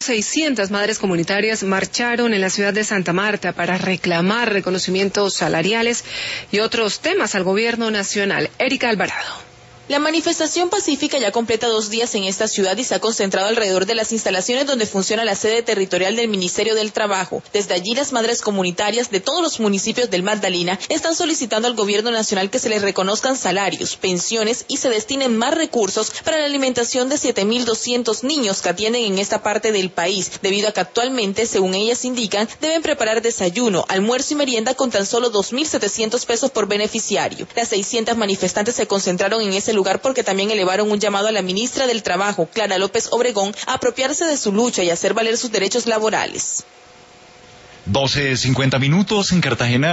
600 madres comunitarias marcharon en la ciudad de Santa Marta para reclamar reconocimientos salariales y otros temas al gobierno nacional. Erika Alvarado. La manifestación pacífica ya completa 2 días en esta ciudad y se ha concentrado alrededor de las instalaciones donde funciona la sede territorial del Ministerio del Trabajo. Desde allí, las madres comunitarias de todos los municipios del Magdalena están solicitando al gobierno nacional que se les reconozcan salarios, pensiones y se destinen más recursos para la alimentación de 7.200 niños que atienden en esta parte del país, debido a que actualmente, según ellas indican, deben preparar desayuno, almuerzo y merienda con tan solo 2.700 pesos por beneficiario. Las 600 manifestantes se concentraron en ese lugar porque también elevaron un llamado a la ministra del Trabajo, Clara López Obregón, a apropiarse de su lucha y hacer valer sus derechos laborales. 12:50 en Cartagena.